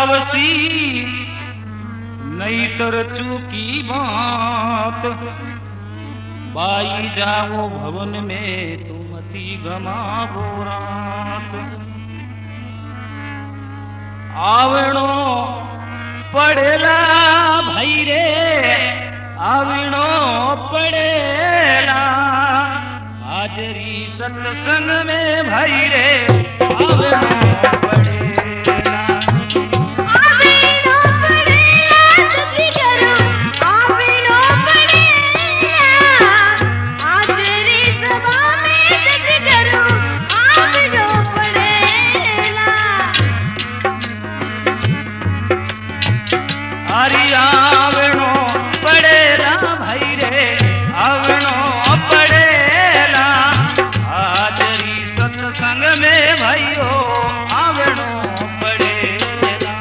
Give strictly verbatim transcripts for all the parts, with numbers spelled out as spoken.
आवसी नहीं तर चूकी बात। बाई जाओ भवन में तुमती गमावो रात। आवणो पड़ेला भाई रे, आवणो पड़ेला हाजरी सत्संग में भाई रे, आवणो पड़ेला। आवणो पड़ेला सती करो, आवणो पड़ेला हाजरी सभा में सती करो, आवणो पड़ेला। हरि आवणो पड़ेला भाई रे, आवणो पड़ेला हाजरी सत्संग में भाइयो, आवणो पड़ेला।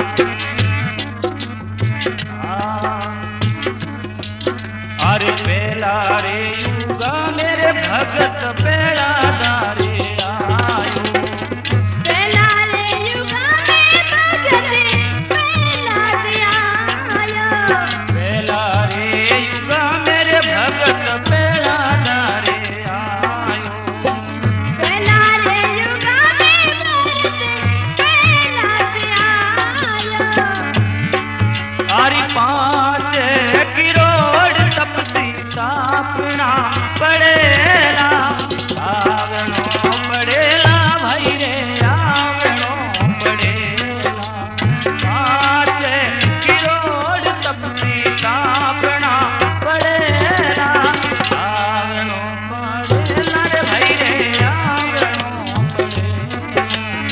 अरे पहला रे युगा मेरे भगत पेड़ा दारे आयो। पहला रे युगा में भगत पहला दिया आयो। पहला रे युगा मेरे भगत पेड़ा दारे आयो। पहला रे युगा में भगत पहला दिया आयो। हरि पांच किरोड़ तपसी तापना पड़ेला, आवणो पड़ेला भाई रे, आवणो पड़ेला। पांच किरोड़ तपसी तापना पड़ेला, आवणो पड़ेला रे भाई रे, आवणो पड़ेला।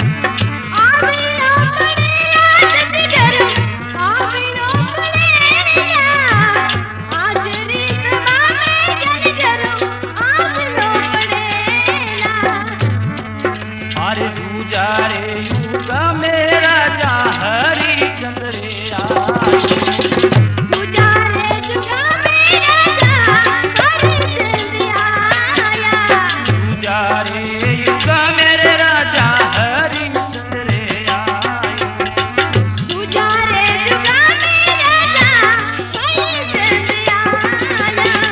आवणो पड़ेला सती करो, आवणो पड़ेला हाजरी सभा में सती करो, आवणो पड़ेला। अरे दूजा रे युगा मेरा जा हरिचंद्र रे आयो। दूजा रे युगा में राजा हरिचंद्र आया। दूजा रे युगा मेरे राजा हरिचंद्र रे आयो। दूजा रे युगा में राजा हरिचंद्र आया।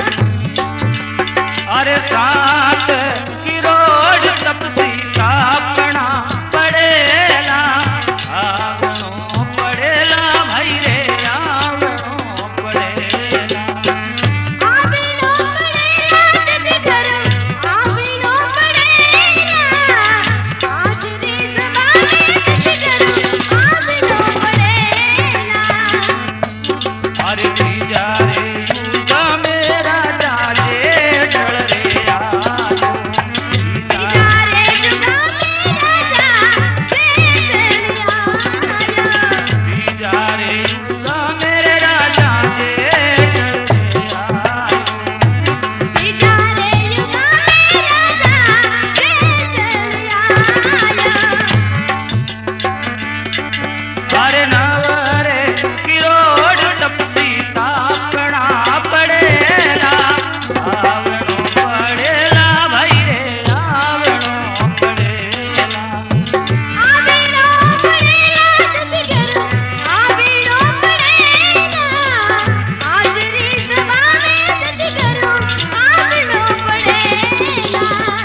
अरे सात किरोड़ तपसी तापना पड़ेला, आवणो पड़ेला भाई रे, आवणो पड़ेला। आवणो पड़ेला सती करो, आवणो पड़ेला हाजरी सभा में सती करो, आवणो पड़ेला। अरे तीजा रे युगा मेरा जाले ढल रे आयो। तीजा रे युगा में राजा जयचंद्र आया। तीजा रे युगा मेरे राजा जे ढल रे आयो। तीजा रे युगा में राजा जयचंद्र आया। अरे नवरे किरोड़ तपसी तापना पड़ेला, आवणो पड़ेला भाई रे, आवणो पड़ेला। आवणो पड़ेला सती करो, आवणो पड़ेला हाजरी सभा में सती करो, आवणो पड़ेला।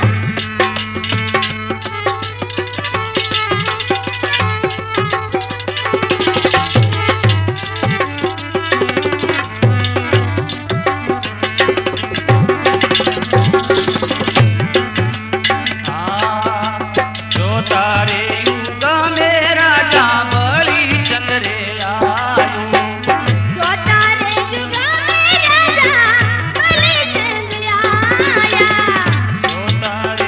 जो तारे युगा मेरा जा बड़ी चंद्रे आयो। चौथा रे युगा में राजा हरिचंद्र आया। जो तारे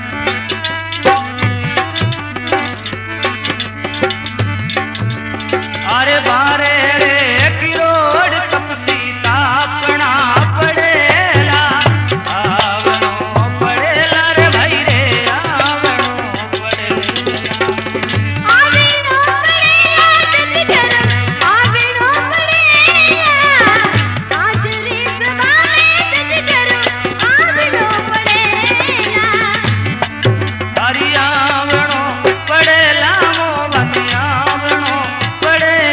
अरे बारे रे किरोड़ तपसी तापना पड़ेला, आवणो पड़ेला रे भाई रे, आवणो पड़ेला। आवणो पड़ेला सती करो, आवणो पड़ेला हाजरी सभा में सती करो, आवणो पड़ेला। हरि आवणो पड़ेला मोहन आवणो पड़ेला।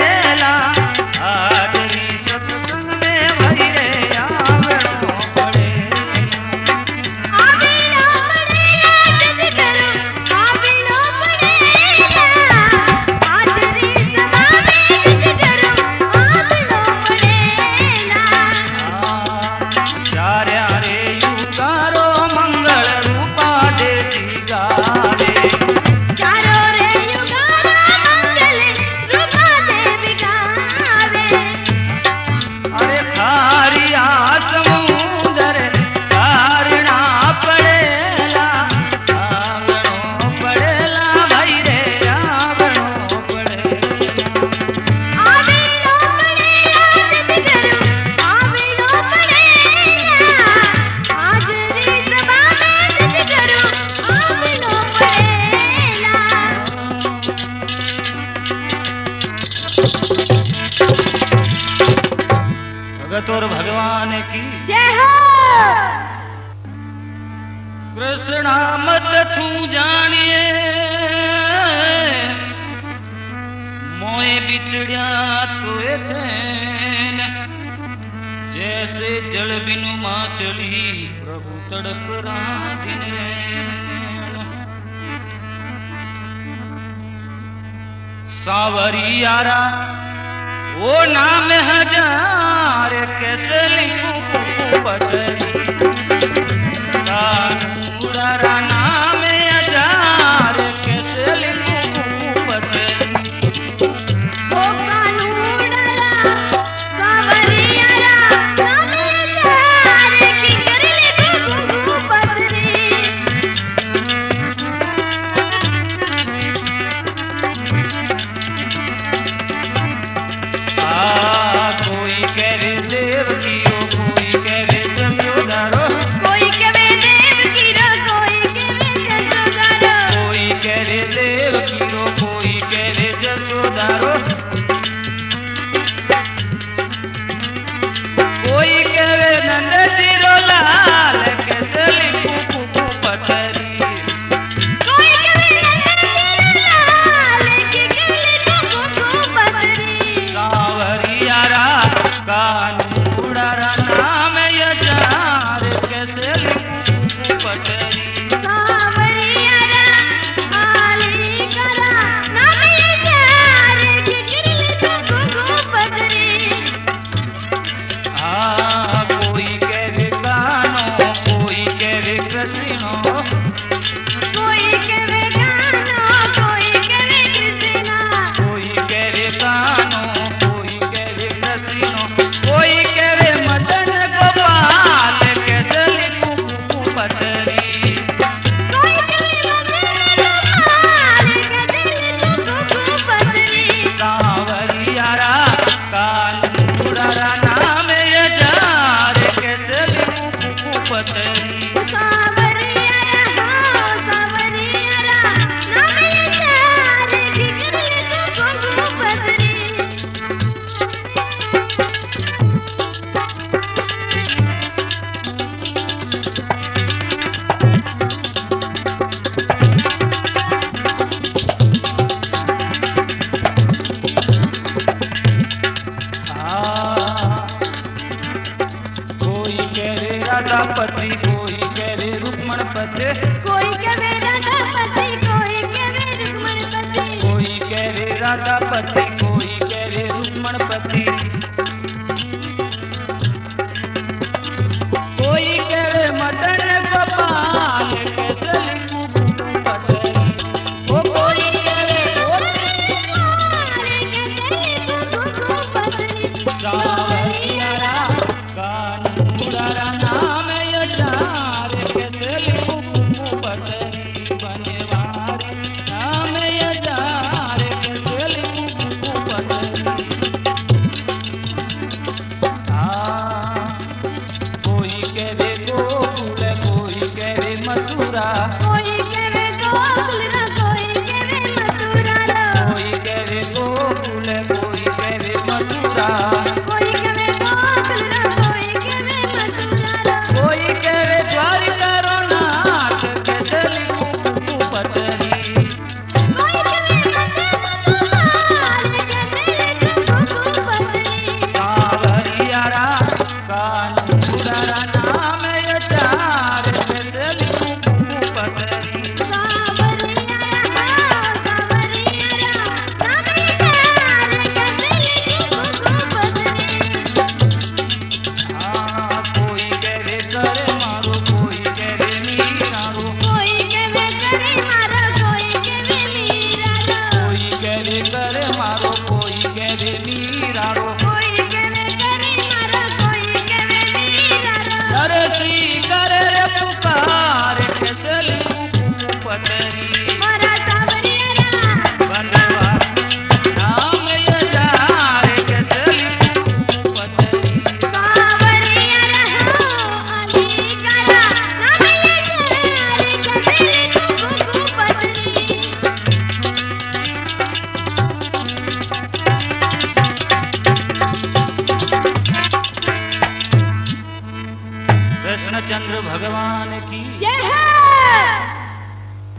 भगत और भगवान की जय हो। कृष्णा मत तू जानिए मोए बिछड़िया तोए चैन जैसे जल बिनु माचली प्रभु तड़प राधिने सावरियारा वो नाम हजार कैसे लिखूं पटरी कानूरा नाम हजार कैसे लिखूं पटरी ओ कानूड़ा सावरियारा नाम हजार की कर ले घुंघरू पतरी। कोई करे देव की ओ कोई करे जसोदारो कोई कहे देव की रो कोई कहे जसोदारो कोई करे देव की ओ कोई करे जसोदारो कोई करे नंद जीरो लाल कैसे लिखूं कुकू पटरी कोई कहे नंद लाल की कर ले घुंघरू पतरी। सावरियारा कानूड़ा नाम हजार कैसे लिखूं पटरी सावरियारा आली करा नाम हजार की कर ले घुंघरू पतरी। आ कोई करे गानो कोई करे कृष्णो कोई कहे गाना कोई कहे कृष्णा कोई करे गानो कोई करे कृष्णो कोई करे मदन गोपाल कैसे लिखूं कुकू पटरी कोई कहे मदन गोपाल कैसे लिखूं कुकू पतरी। सावरियारा कानूड़ा नाम हजार कैसे लिखूं कुकू पटरी सावरियारा हो सावरियारा नाम हजार की कर ले घुंघरू पतरी। कोई करे राधापति कोई करे रुक्मणपति कोई कहे राधापति कोई कहे रुक्मणपति कोई करे राधापति कोई करे रुक्मणपति कोई करे मदन गोपाल कैसे लिखूं कुकू पटरी ओ कोई करे सावरियारा कानूड़ा नाम हजार कैसे लिखूं कुकू पटरी बनवारी नाम हजार कैसे लिखूं कुकू पटरी आ कोई करे गोकुल कोई करे मथुरा कोई कहे गोकुल रा कोई कहे मथुरा रा कोई करे गोकुल कोई करे मथुरा कोई कहे गोकुल रा कोई कहे मथुरा रा कोई करे द्वारिका रो नाथ कैसे लिखूं कुकू पटरी कोई कहे मदन गोपाल कैसे लिखूं कृष्णचंद्र भगवान की जय हो।